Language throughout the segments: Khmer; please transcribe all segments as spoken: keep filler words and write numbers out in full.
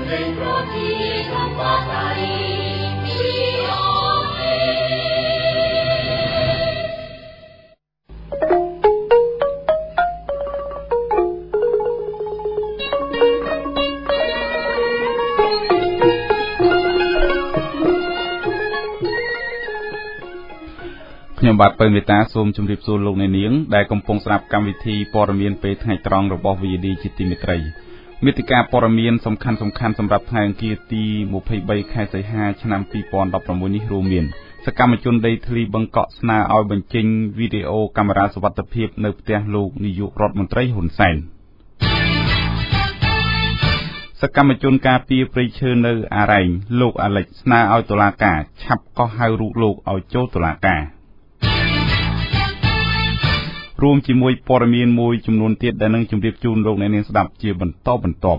ខ្ញុំបាទពេញមេតាសូមជម្រាបសួរលោកអ្នកនាងដែលកំពុងស្ដាប់កម្មវិធីព័ត៌មានពេលថ្ងៃត្រង់របស់ វី ឌី ជាទីមេត្រីមាតិកាព័ត៌មានសំខាន់ៗសម្រាប់ថ្ងៃអង្គារទីម្ភៃបីខែសីហាឆ្នាំពីរពាន់ដប់ប្រាំមួយនេះរួមមានសកម្មជនដីធ្លីបង្កក់ស្នើឲ្យបញ្ចេញវីដេអូកាមេរ៉ាសុវត្ថិភាពនៅផ្ទះលោកនាយករដ្ឋមន្ត្រីហ៊ុនសែនសកម្មជនការពារព្រៃឈើនៅអារ៉ែងលោកអាលិចស្នើឲ្យតុលាការឆាប់កោះហៅរូបលោកឲ្យចូលតុលាការរួមជាមួយព័ត៌មានមួយចំនួនទៀតដែលនឹងជម្រាបជូនលោកអ្នកនាងស្ដាប់ជាបន្តបន្ទាប់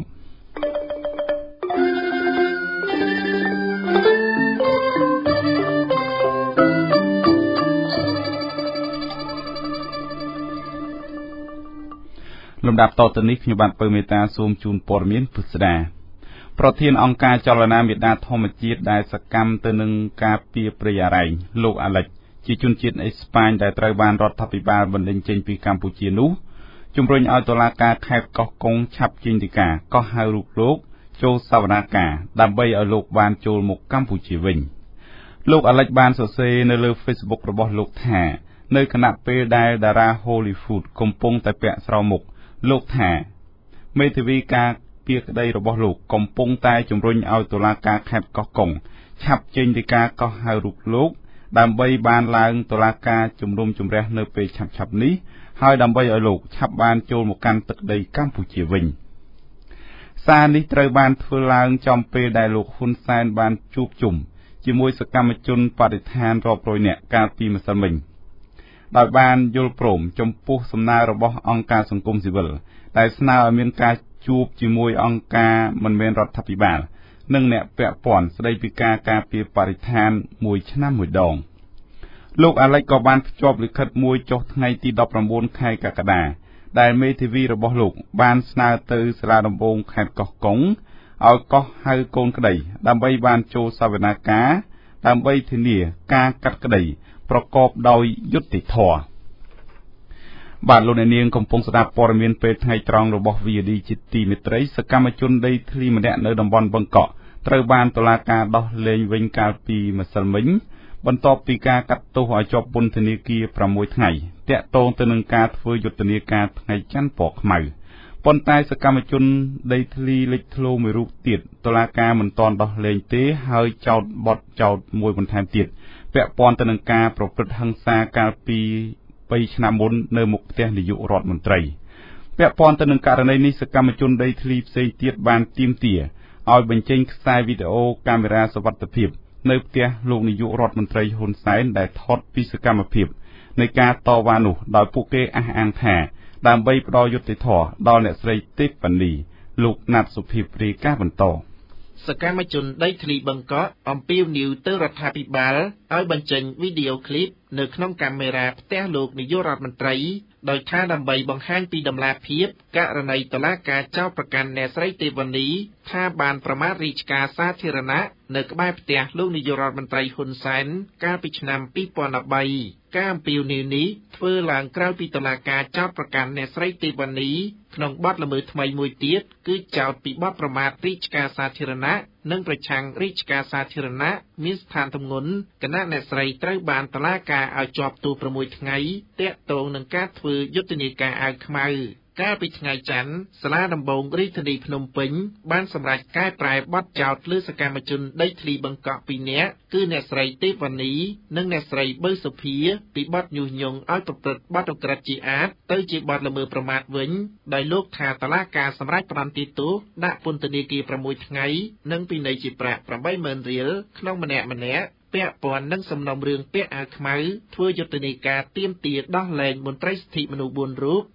លំដាប់តទៅនេះខ្ញុំបាទពៅមេតាសូមជូនព័ត៌មានពិស្ដាប្រធានអង្គការចលនាមេដាធម្មជាតិដែលសកម្មទៅនឹងការពារព្រៃអារ៉ែងលោកអាលិចជាជនជាតិអេស្ប៉ាញដែលត្រូវបានរដ្ឋាភិបាលបណ្តេញចេញពីកម្ពុជានោះជំរុញឲ្យតុលាការខេត្តកោះកុងឆាប់ចេញដីកាកោះហៅរូបលោកចូលសវនាការដើម្បីឲ្យលោកបានចូលមកកម្ពុជាវិញលោកអាលិចបានសរសេរនៅលើ Facebook របស់លោកថានៅគណៈពេលដែលតារា Hollywood កំពុងតែពាក់ស្រោមមុខលោកថាមេធាវីការពារក្តីរបស់លោកកំពុងតែជំរុញឲ្យតុលាការខេត្តកោះកុងឆាប់ចេញដីកាកោះហៅរូបលោកដើម្បីបានឡើងតុលាការជំនុំជម្រះនៅពេលឆាប់ៗនេះហើយដើម្បីឲ្យលោកឆាប់បានចូលមកកាន់ទឹកដីកម្ពុជាវិញសារនេះត្រូវបានធ្វើឡើងចំពេលដែលលោកហ៊ុនសែនបានជួបជុំជាមួយសកម្មជនបដិថានរាប់រយនាក់កាលពីម្សិលមិញដោយបានយល់ព្រមចំពោះសំណើរបស់អង្គការសង្គមស៊ីវិលដែលស្នើឲ្យមានការជួបជាមួយអង្គការមិនមែនរដ្ឋាភិបាលនិងអ្នកពាក់ព័ន្ធស្ដីពីការការពារបរិស្ថានមួយឆ្នាំមួយដងលោកអាលិចក៏បានភ្ជាប់លិខិតមួយចុះថ្ងៃទីដប់ប្រាំបួនខែកក្កដាដែលមេធាវីរបស់លោកបានស្នើទៅសាលាដំបងខេត្តកោះកុងឲ្យកោះហៅកូនក្តីដើម្បីបានចូលសវនាការដើម្បីធានាការកាត់ក្តីប្រកបដោយយុត្តិធម៌បាទលោកអ្នកនាងកំពុងស្ដាប់ព័ត៌មានពេលថ្ងៃត្រង់របស់ វី ឌី ជាទីមេត្រីសកម្មជនដីធ្លីម្នាក់នៅតំបន់បឹងកក់ត្រូវបានតុលាការដោះលែងវិញកាលពីម្សិលមិញបន្ទាប់ពីការកាត់ទោសឲ្យជាប់ពន្ធនាគារប្រាំមួយថ្ងៃតាក់ទងទៅនឹងការធ្វើយុទ្ធនាការថ្ងៃច័ន្ទពណ៌ខ្មៅប៉ុន្តែសកម្មជនដីធ្លីលេចធ្លោមួយរូបទៀតតុលាការមិនទាន់ដោះលែងទេហើយចោទបទចោទមួយបន្ថែមទៀតពាក់ព័ន្ធទៅនឹងការប្រព្រឹត្តហិង្សាកាលពីបីឆ្នាំមុននៅមុខផ្ទះនាយករដ្ឋមន្ត្រីពាក់ព័ន្ធទៅនឹងករណីនេះសកម្មជនដីធ្លីផ្សេងទៀតបានទាមទារឲ្យបញ្ចេញខ្សែវីដេអូកាមេរ៉ាសុវត្ថិភាពនៅផ្ទះលោកនាយករដ្ឋមន្ត្រីហ៊ុនសែនដែលថតពីសកម្មភាពនៃការតវ៉ានោះដោយពួកគេអះអាងថាដើម្បីផ្ដល់យុត្តិធម៌ដល់អ្នកស្រីទេពវណ្ណីលោកណាត់សុភីព្រាការបន្តសកម្មជនដីធ្លីបង្កក់អំពាវនាវទៅរដ្ឋាភិបាលឲ្យបញ្ចេញវីដេអូឃ្លីបនៅក្នុងកាមេរ៉ាផ្ទះលោកនាយករដ្ឋមន្ត្រីដោយថាដើម្បីបង្ហាញពីដំណាភាពករណីតុលាការចោទប្រកាន់អ្នកស្រីទេពវណ្ណីថាបានប្រមាថរាជការសាធារណៈនៅក្បែរផ្ទះលោកនាយករដ្ឋមន្ត្រីហ៊ុនសែនកាលពីឆ្នាំពីរពាន់ដប់បីការអំពាវនាវនេះធ្វើឡើងក្រោយពីតុលាការចោទប្រកាន់អ្នកស្រីទេពវណ្ណីក្នុងបទល្មើសថ្មីមួយទៀតគឺចោទពីបទប្រមាថរាជការសាធារណៈនិងប្រឆាំងរាជការសាធារណៈមានស្ថានទម្ងន់គណៈអ្នកស្រីត្រូវបានតុលាការឲ្យជាប់ទោសប្រាំមួយថ្ងៃទាក់ទងនឹងការធ្វើយុទ្ធនាការអាវខ្មៅកាលពីថ្ងៃច័ន្ទសាលាដំបងរាជធានីភ្នំពេញបានសម្រេចកែប្រែបទចោទលើសកម្មជនដីធ្លីបង្កក់ពីរនាក់គឺអ្នកស្រីទេពវណ្ណីនិងអ្នកស្រីប៊ឺសុភាពីបទញុះញង់ឲ្យប្រព្រឹត្តបទឧក្រិដ្ឋជាអាតទៅជាបទល្មើសប្រមាថវិញដោយលោកថាតុលាការសម្រេចផ្តន្ទាទោសដាក់ពន្ធនាគារប្រាំមួយថ្ងៃនិងពិន័យជាប្រាក់ប្រាំបីម៉ឺនរៀលក្នុងម្នាក់ម្នាក់ពាក់ព័ន្ធនឹងសំណុំរឿងពាក់អាវខ្មៅធ្វើយុទ្ធនាការទាមទារដោះលែងមន្ត្រីសិទ្ធិមនុស្សបួនរូប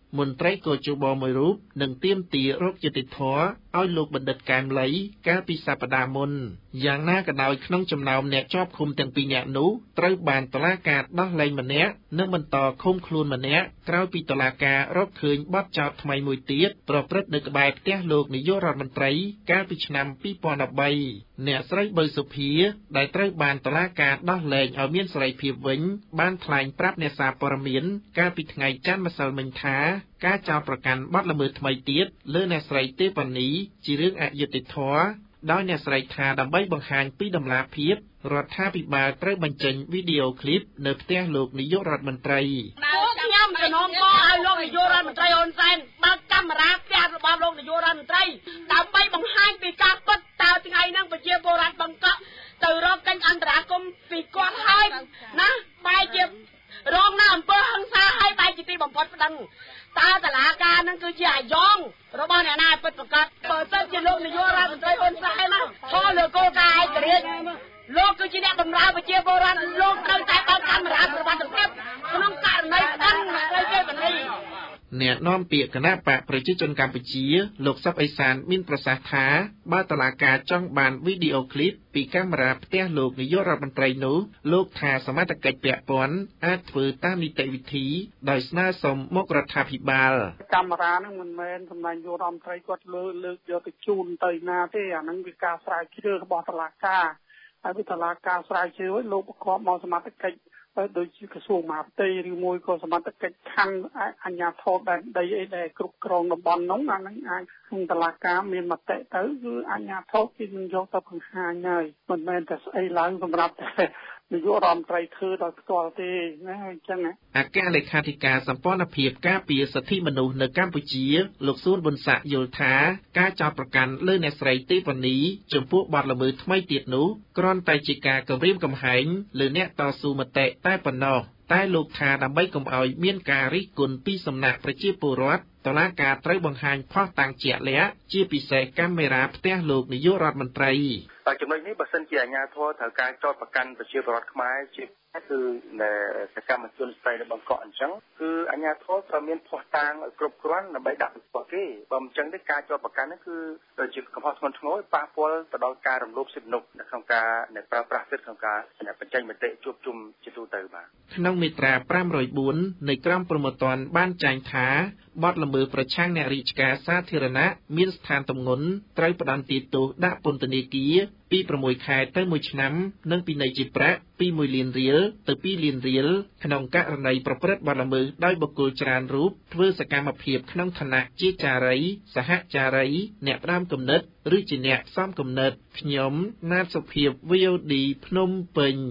មន្ត្រីកោជបមួយរូបនឹងទាមទាររកយុត្តិធម៌ឲ្យលោកបណ្ឌិតកែមលីកាលពីសប្តាហ៍មុនយ៉ាងណាក៏ដោយក្នុងចំណោមអ្នកជាប់ឃុំទាំងពីរនាក់នោះត្រូវបានតុលាការដោះលែងម្នាក់និងបន្តឃុំខ្លួនម្នាក់ក្រោយពីតុលាការរកឃើញបទចោទថ្មីមួយទៀតប្រព្រឹត្តនៅក្បែរផ្ទះលោកនាយករដ្ឋមន្ត្រីកាលពីឆ្នាំពីរពាន់ដប់បីអ្នកស្រីបើសុភាដែលត្រូវបានតុលាការដោះលែងឲ្យមានសេរីភាពវិញបានថ្លែងប្រាប់អ្នកសារព័ត៌មានកាលពីថ្ងៃច័ន្ទម្សិលមិញថាការចោទប្រកាន់បទល្មើសថ្មីទៀតលើអ្នកស្រីទេពនីជារឿងអយុត្តិធម៌ដោយអ្នកស្រីថាដើម្បីបង្ហាញពីដំណាភាពរដ្ឋាភិបាលត្រូវបញ្ចេញវីដេអូឃ្លីបនៅផ្ទះលោកនាយករដ្ឋមន្ត្រីខ្ញុំសំណូមពរឲ្យលោកនាយករដ្ឋមន្ត្រីហ៊ុនសែនបើកកាមេរ៉ាផ្ទះរបស់លោកនាយករដ្ឋមន្ត្រីដើម្បីបង្ហាញពីការពិតតើថ្ងៃហ្នឹងប្រជាពលរដ្ឋបង្កក់ទៅរកកិច្ចអន្តរាគមន៍ពីគាត់ហើយណាបែរជារងនៅអំពើហិង្សាហើយបែរជាទីបំផុតប្តឹងតើតឡាការនឹងគឺជាអាយ៉ងរបស់អ្នកណាពិតប្រាកដបើសិនជាលោកនាយករដ្ឋមន្ត្រីហ៊ុនសែនណាខលលើគោលការណ៍ឯករាជ្យលោកគឺជាអ្នកបម្រើប្រជាពលរដ្ឋលោកត្រូវតែបើកកាមេរ៉ាប្រវត្តិភាពក្នុងករណីស្ដឹងត្រូវទេបនីអ្នកនាំពាក្យគណៈបកប្រជាជនកម្ពុជាលោកសុកអេសានមានប្រសាសន៍ថាបើតុលាការចង់បានវីដេអូឃ្លីបពីកាមេរ៉ាផ្ទះលោកនាយករដ្ឋមន្ត្រីនោះលោកថាសមត្ថកិច្ចពាក់ព័ន្ធអាចធ្វើតាមនីតិវិធីដោយស្នើសុំមករដ្ឋាភិបាលកាមេរ៉ាហ្នឹងមិនមែនសម្ដេចនាយករដ្ឋមន្ត្រីគាត់លើកលើកយកទៅជូនទៅណាទេអាហ្នឹងវាការស្រាវជ្រាវរបស់តុលាការហើយវិទ្យាល័យការស្រាវជ្រាវឲ្យលោកប្រកបមកសមត្ថកិច្ចដូចជាក្រសួងមហាផ្ទៃឬមួយក៏សមត្ថកិច្ចខាងអញ្ញាធិបតេយ្យដែនដីអីដែលគ្រប់គ្រងតំបន់នោះអានឹងអាចក្នុងតុលាការមានមតិទៅគឺអញ្ញាធិបគេនឹងយកទៅបង្ហាញហើយមិនមែនតែស្អីឡើងសម្រាប់តែនាយករដ្ឋមន្ត្រីធ្វើដោយផ្ទាល់ទេណាអញ្ចឹងអគ្គលេខាធិការសម្ព័ន្ធភាពការពារសិទ្ធិមនុស្សនៅកម្ពុជាលោកសួនប៊ុនសាក់យល់ថាការចោទប្រកាន់លើអ្នកស្រីទេពនីចំពោះបទល្មើសថ្មីទៀតនោះគ្រាន់តែជាការគំរាមកំហែងលើអ្នកតស៊ូមតិតែប៉ុណ្ណោះតែលោកថាដើម្បីកុំឲ្យមានការរិះគន់ពីសំណាក់ប្រជាពលរដ្ឋតុលាការត្រូវបង្ហាញផុសតាំងជាក់លាក់ជាពិសេសកាមេរ៉ាផ្ទះលោកនាយករដ្ឋមន្ត្រីចំណុចនេះបើសិនជាអាជ្ញាធរត្រូវការចោទប្រកាន់ប្រជាពលរដ្ឋខ្មែរជាគឺសកម្មជនស្រីនៅបង្កក់អញ្ចឹងគឺអាជ្ញាធរត្រូវមានផុសតាងឲ្យគ្រប់គ្រាន់ដើម្បីដាក់ទោសគេបើមិនអញ្ចឹងទេការចោទប្រកាន់នេះគឺជាកំហុសធ្ងន់ធ្ងរប៉ះពាល់ទៅដល់ការរំលោភសិទ្ធិមនុស្សក្នុងការប្រើប្រាស់សិទ្ធិក្នុងការបញ្ចេញមតិជួបជុំជាទូទៅបាទក្នុងមាត្រាប្រាំរយបួននៃក្រមព្រហ្មទណ្ឌបានចែងថាបទល្មើសប្រឆាំងអ្នករាជការសាធារណៈមានស្ថានទម្ងន់ត្រូវផ្តន្ទាទោសដាក់ពន្ធនាគារពីប្រាំមួយខែទៅមួយឆ្នាំនិងពិន័យជាប្រាក់ពីមួយលានរៀលទៅពីរលានរៀលក្នុងករណីប្រព្រឹត្តបទល្មើសដោយបុគ្គលច្រើនរូបធ្វើសកម្មភាពក្នុងឋានៈជាចារីសហចារីអ្នកផ្ដាំគំនិតឬជាអ្នកផ្សំគំនិតខ្ញុំណាតសុភាព វី អូ ឌី ភ្នំពេញ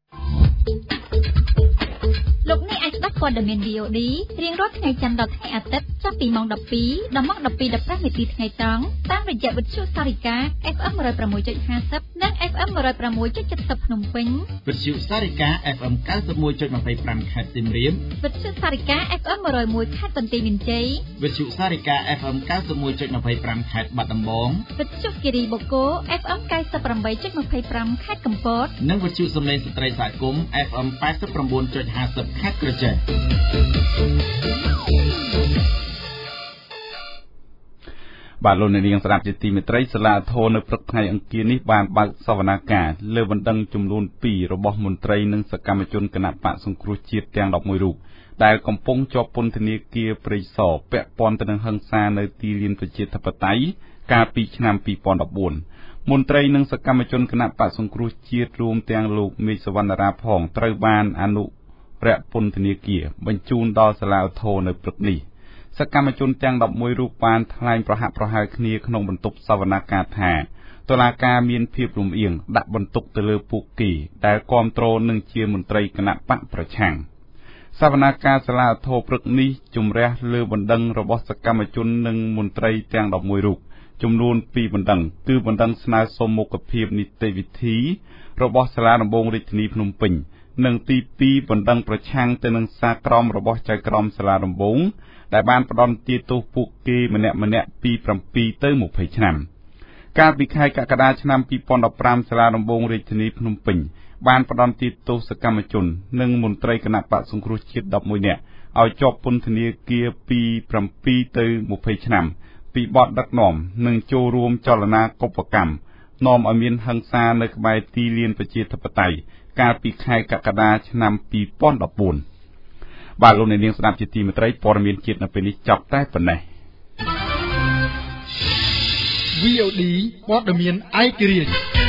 លោកអ្នកអាចស្ដាប់ព័ត៌មាន វី អូ ឌី រៀងរាល់ថ្ងៃច័ន្ទដល់ថ្ងៃអាទិត្យចាប់ពីម៉ោងដប់ពីរដល់ម៉ោងដប់ពីរ ដប់ប្រាំនាទីថ្ងៃត្រង់តាមរយៈវិទ្យុសារិកា អេฟ អេម một không sáu chấm hai không និង អេฟ អេម một không sáu chấm bảy không ភ្នំពេញវិទ្យុសារិកា អេฟ អេម 九十một chấm hai mươi lăm ខេត្តសៀមរាបវិទ្យុសារិកា អេฟ អេម một không mộtខេត្តបន្ទាយមានជ័យវិទ្យុសារិកា អេฟ អេម 九十một chấm hai mươi lăm ខេត្តបាត់ដំបងវិទ្យុគិរីបូកូ អេฟ អេម 九十八chấm hai mươi lăm ខេត្តកំពតនិងវិទ្យុសំឡេងស្ត្រីសហគមន៍ អេฟ អេម 八十九chấm hai mươi ខេត្តក្រចេះបាទលោកនាងស្ដាប់ជាទីមេត្រីសាលាធរនៅព្រឹកថ្ងៃអង្គារនេះបានបើកសវនាការលើបណ្ដឹងចំនួនពីររបស់មន្ត្រីនិងសកម្មជនគណៈបកសង្គ្រោះជាតិទាំងដប់មួយរូបដែលកំពុងជាប់ពន្ធនាគារព្រៃសរពាក់ព័ន្ធទៅនឹងហិង្សានៅទីលានប្រជាធិបតេយ្យកាលពីឆ្នាំពីរពាន់ដប់បួនមន្ត្រីនិងសកម្មជនគណៈបកសង្គ្រោះជាតិរួមទាំងលោកមេឃសវណ្ណរាផងត្រូវបានអនុរៈពន្ធនាគារបញ្ជូនដល់សាលាធរនៅព្រឹកនេះសកម្មជនទាំងដប់មួយរូបបានថ្លែងប្រហាក់ប្រហែលគ្នាក្នុងបន្ទប់សវនាការថាតុលាការមានភាពលំអៀងដាក់បន្ទុកទៅលើពួកគេដែលគ្រប់គ្រងនឹងជាមន្ត្រីគណៈបកប្រឆាំងសវនាការសាលាធរព្រឹកនេះជំរះលើបណ្ដឹងរបស់សកម្មជននិងមន្ត្រីទាំងដប់មួយរូបចំនួនពីរបណ្ដឹងគឺបណ្ដឹងស្នើសុំមុខភាពនីតិវិធីរបស់សាលាដំបងរាជធានីភ្នំពេញនិងទីពីរបណ្ដឹងប្រឆាំងទៅនឹងសារក្រមរបស់ចៅក្រមសាលាដំបងដែលបានផ្ដន្ទាទោសពួកគេម្នាក់ម្នាក់ពីប្រាំពីរទៅยี่สิบឆ្នាំកាលពីខែកក្កដាឆ្នាំពីរពាន់ដប់ប្រាំសាលាដំបងរាជធានីភ្នំពេញបានផ្ដន្ទាទោសសកម្មជននិងមន្ត្រីគណៈបកសង្គ្រោះជាតិដប់មួយនាក់ឲ្យជាប់ពន្ធនាគារពី7ទៅ20ឆ្នាំពីបទដឹកនាំនិងចូលរួមចលនាកុបកម្មនាំឲ្យមានហិង្សានៅក្បែរទីលានប្រជាធិបតេយ្យកាលពីខែកក្កដាឆ្នាំ2014បាទលោកអ្នកនាងស្ដាប់ជាទីមេត្រីព័ត៌មានជាតិនៅពេលនេះចប់តែប៉ុណ្ណេះវី អូ ឌី ព័ត៌មានឯករាជ្យ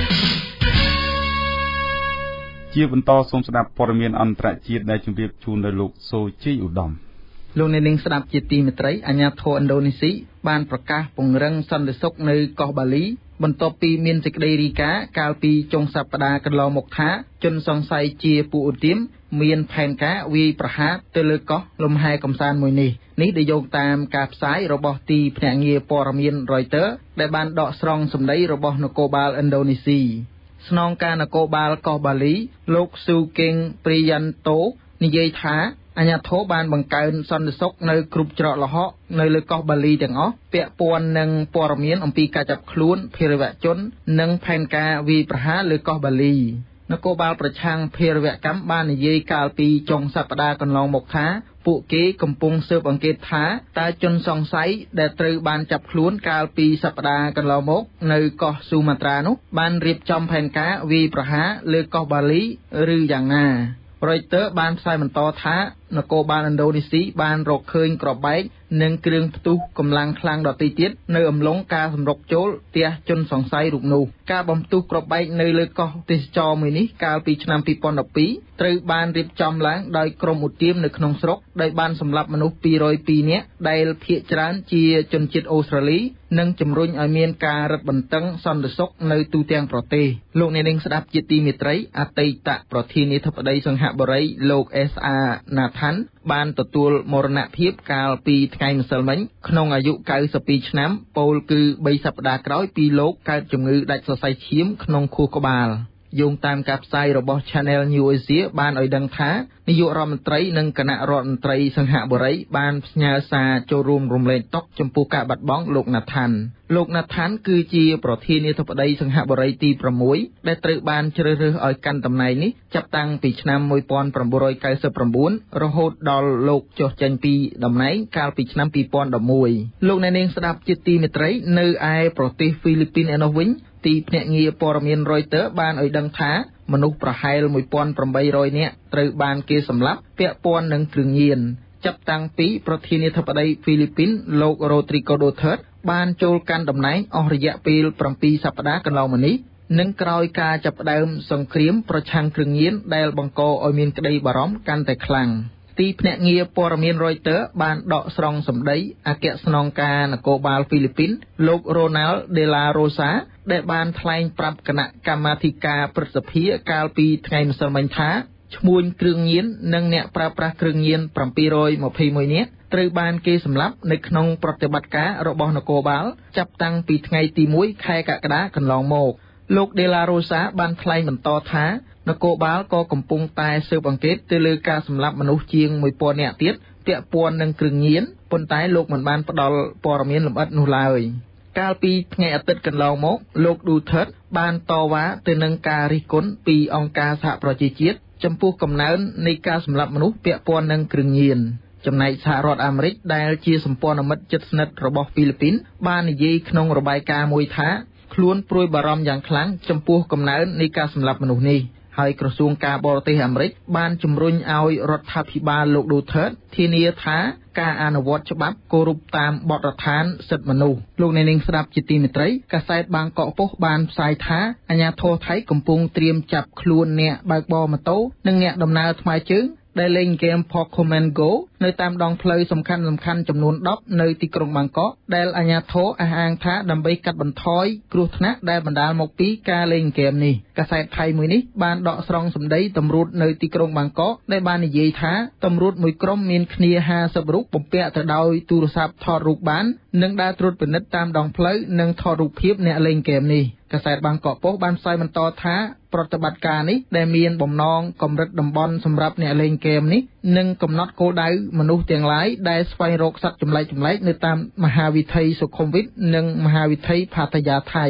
ជាបន្តសូមស្ដាប់ព័ត៌មានអន្តរជាតិដែលជម្រាបជូនដោយលោកសូជីឧត្តមលោកអ្នកនាងស្ដាប់ជាទីមេត្រីអាជ្ញាធរឥណ្ឌូនេស៊ីបានប្រកាសពង្រឹងសន្តិសុខនៅកោះបាលីបន្ទាប់ពីមានសេចក្តីរាយការណ៍កាលពីចុងសប្តាហ៍កន្លងមកថាជនសង្ស័យជាពួកឧទាមមានផែនការវាយប្រហារទៅលើកោះលំហែកំសាន្តមួយនេះនេះដែលយោងតាមការផ្សាយរបស់ទីភ្នាក់ងារព័ត៌មាន Reuters ដែលបានដកស្រង់សម្ដីរបស់នគរបាលឥណ្ឌូនេស៊ីស្នងការនគរបាលកោះបាលីលោកស៊ូកេងព្រីយ៉ាន់តូនិយាយថាអាជ្ញាធរបានបង្កើនសន្តិសុខនៅគ្រប់ច្រកល្ហកនៅលើកោះបាលីទាំងអស់ពាក់ព័ន្ធនឹងព័ត៌មានអំពីការចាប់ខ្លួនភេរវជននិងផែនការវាយប្រហារលើកោះបាលីនគរបាលប្រឆាំងភេរវកម្មបាននិយាយកាលពីចុងសប្តាហ៍កន្លងមកថាពួកគេកំពុងស៊ើបអង្កេតថាតើជនសង្ស័យដែលត្រូវបានចាប់ខ្លួនកាលពីសប្តាហ៍កន្លងមកនៅកោះស៊ូម៉ាត្រានោះបានរៀបចំផែនការវាយប្រហារលើកោះបាលីឬយ៉ាងណាReuters បានផ្សាយបន្តថានគរបាលឥណ្ឌូនេស៊ីបានរកឃើញក្របបែកនិងគ្រឿងផ្ទុះកម្លាំងខ្លាំងដទៃទៀតនៅអំឡុងការសម្រុកចូលផ្ទះជនសង្ស័យរូបនោះការបំផ្ទុះក្របបែកនៅលើកោះទេសចរមួយនេះកាលពីឆ្នាំ2012ត្រូវបានរៀបចំឡើងដោយក្រុមឧទាមនៅក្នុងស្រុកដោយបានសម្លាប់មនុស្សពីរយពីរនាក់ដែលភាគច្រើនជាជនជាតិអូស្ត្រាលីនិងជំរុញឲ្យមានការរឹតបន្តឹងសន្តិសុខនៅទូទាំងប្រទេសលោកអ្នកនាងស្ដាប់ជាទីមេត្រីអតីតប្រធានាធិបតីសង្ហបុរីលោក S R Nathan បានទទួលមរណភាពកាលពីថ្ងៃម្សិលមិញក្នុងអាយុ92ឆ្នាំពោលគឺ3សប្តាហ៍ក្រោយពីលោកកើតជំងឺដាច់សរសៃឈាមក្នុងខួរក្បាលយោងតាមការផ្សាយរបស់ Channel News Asia បានឲ្យដឹងថានាយករដ្ឋមន្ត្រីនិងគណៈរដ្ឋមន្ត្រីសង្ហបុរីបានផ្ញើសារចូលរួមរំលែកទុក្ខចំពោះការបាត់បង់លោកណាថាន់លោកណាថាន់គឺជាប្រធានាធិបតីសង្ហបុរីទី6ដែលត្រូវបានជ្រើសរើសឲ្យកាន់តំណែងនេះចាប់តាំងពីឆ្នាំ1999រហូតដល់លោកចុះចេញពីតំណែងកាលពីឆ្នាំ2011លោកអ្នកនាងស្ដាប់ជាទីមេត្រីនៅឯប្រទេសហ្វីលីពីនឯនោះវិញទីភ្នាក់ងារព័ត៌មាន Reuters បានឲ្យដឹងថាមនុស្សប្រហែលmột nghìn tám trămនាក់ត្រូវបានគេសម្លាប់ពាក់ព័ន្ធនឹងគ្រឿងញៀនចាប់តាំងពីប្រធានាធិបតីហ្វីលីពីនលោក Rodrigo Duterte បានចូលកាន់តំណែងអស់រយៈពេល7សប្តាហ៍កន្លងមកនេះនិងក្រោយការចាប់ផ្ដើមសង្គ្រាមប្រឆាំងគ្រឿងញៀនដែលបង្កឲ្យមានក្តីបារម្ភកាន់តែខ្លាំងទីភ្នាក់ងារព័ត៌មាន Reuters បានដកស្រង់សម្ដីអគ្គស្នងការនគរបាលហ្វីលីពីនលោក Ronald de la Rosa ដែលបានថ្លែងប្រាប់គណៈកម្មាធិការព្រឹទ្ធសភាកាលពីថ្ងៃម្សិលមិញថាឈ្មួញគ្រឿងញៀននិងអ្នកប្រើប្រាស់គ្រឿងញៀន721នាក់ត្រូវបានគេសម្លាប់នៅក្នុងប្រតិបត្តិការរបស់នគរបាលចាប់តាំងពីថ្ងៃទី1ខែកក្កដាកន្លងមកលោក De La Rosa បានថ្លែងបន្តថានគរបាលក៏កំពុងតែស៊ើបអង្កេតទៅលើការសម្លាប់មនុស្សជាងមួយពាន់នាក់ទៀតពាក់ព័ន្ធនឹងគ្រឿងញៀនប៉ុន្តែលោកមិនបានផ្ដល់ព័ត៌មានលម្អិតនោះឡើយកាលពីថ្ងៃអាទិត្យកន្លងមកលោក Duterte បានតវ៉ាទៅនឹងការរិះគន់ពីអង្គការសហប្រជាជាតិចំពោះកំណើននៃការសម្លាប់មនុស្សពាក់ព័ន្ធនឹងគ្រឿងញៀនចំណែកសហរដ្ឋអាមេរិកដែលជាសម្ព័ន្ធមិត្តជិតស្និទ្ធរបស់ហ្វីលីពីនបាននិយាយក្នុងរបាយការណ៍មួយថាខ្លួនព្រួយបារម្ភយ៉ាងខ្លាំងចំពោះកំណើននៃការសម្លាប់មនុស្សនេះហើយក្រសួងការបរទេសអាមេរិកបានជំរុញឲ្យរដ្ឋាភិបាលលោក Duterte ធានាថាការអនុវត្តច្បាប់គោរពតាមបទដ្ឋានសិទ្ធិមនុស្សលោកអ្នកនាងស្ដាប់ជាទីមេត្រីកាសែតបាងកកប៉ុស្តិ៍បានផ្សាយថាអាជ្ញាធរថៃកំពុងត្រៀមចាប់ខ្លួនអ្នកបើកបរម៉ូតូនិងអ្នកដំណើរថ្មើរជើងដែលលេងហ្គេម Pokemon Go នៅតាមដងផ្លូវសំខាន់ៗចំនួនដប់នៅទីក្រុងបាងកកដែលអាជ្ញាធរអះអាងថាដើម្បីកាត់បន្ថយគ្រោះថ្នាក់ដែលបណ្ដាលមកពីការលេងហ្គេមនេះកាសែតថៃមួយនេះបានដកស្រង់សម្ដីតម្រួតនៅទីក្រុងបាងកកដែលបាននិយាយថាតម្រួតមួយក្រុមមានគ្នាห้าสิบរូបបំពាក់ទៅដោយទូរស័ព្ទថតរូបបាននិងដើរត្រួតពិនិត្យតាមដងផ្លូវនិងថតរូបភាពអ្នកលេងហ្គេមនេះកាសែតបាងកកប៉ុស្តិ៍បានផ្សាយបន្តថាប្រតិបត្តិការនេះដែលមានបំណងកម្រិតតំបន់សម្រាប់អ្នកលេងហ្គេមនេះនិងកំណត់គោលដៅមនុស្សទាំងឡាយដែលស្វែងរកសត្វចម្លែកចម្លែកនៅតាមមហាវិថីសុខុមវិទនិងមហាវិថីផាតាយាថៃ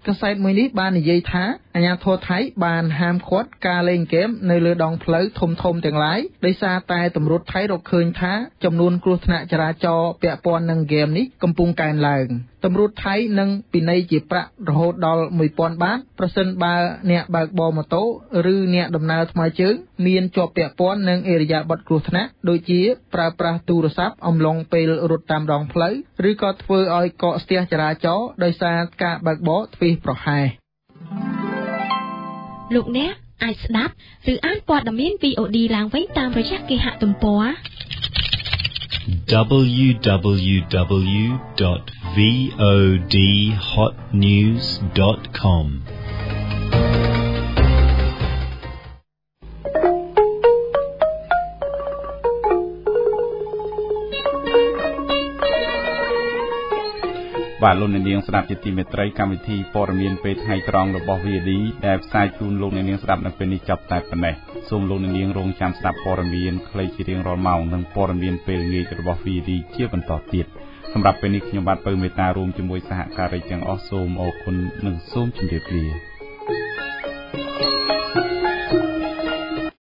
កាសែតមួយនេះបាននិយាយថាអាជ្ញាធរថៃបានហាមឃាត់ការលេងហ្គេមនៅលើដងផ្លូវធំធំទាំងឡាយដោយសារតែតម្រួតថៃរកឃើញថាចំនួនគ្រោះថ្នាក់ចរាចរណ៍ពាក់ព័ន្ធនឹងហ្គេមនេះកំពុងកើនឡើងតម្រួតថៃនឹងពិន័យជាប្រាក់រហូតដល់មួយពាន់បាតប្រសិនបើអ្នកបើកបរម៉ូតូឬអ្នកដំណើរថ្មើរជើងមានជាប់ពាក់ព័ន្ធនឹងអិរិយាបថគ្រោះថ្នាក់ដូចជាប្រើប្រាស់ទូរស័ព្ទអំឡុងពេលរត់តាមដងផ្លូវឬក៏ធ្វើឲ្យកកស្ទះចរាចរណ៍ដោយសារការបើកបរធ្វេសប្រហែសលោកអ្នកអាចស្ដាប់ឬអានព័ត៌មាន វី អូ ឌី ឡើងវិញតាមរយៈគេហទំព័រ double-u double-u double-u dot v o d hot news dot com បាទលោកអ្នកនាងស្ដាប់ជាទីមេត្រីកម្មវិធីព័ត៌មានពេលថ្ងៃត្រង់របស់ វី អូ ឌី ដែលផ្សាយជូនលោកអ្នកនាងស្ដាប់នៅពេលនេះចប់តែប៉ុណ្ណេះសូមលោកអ្នកនាងរងចាំស្ដាប់ព័ត៌មានខ្លីជារៀងរាល់ម៉ោងនិងព័ត៌មានពេលល្ងាចរបស់ វី អូ ឌី ជាបន្តទៀតសម្រាប់ពេលនេះខ្ញុំបាទពៅមេតារួមជាមួយសហការីទាំងអស់សូមអរគុណនិងសូមជម្រាបលា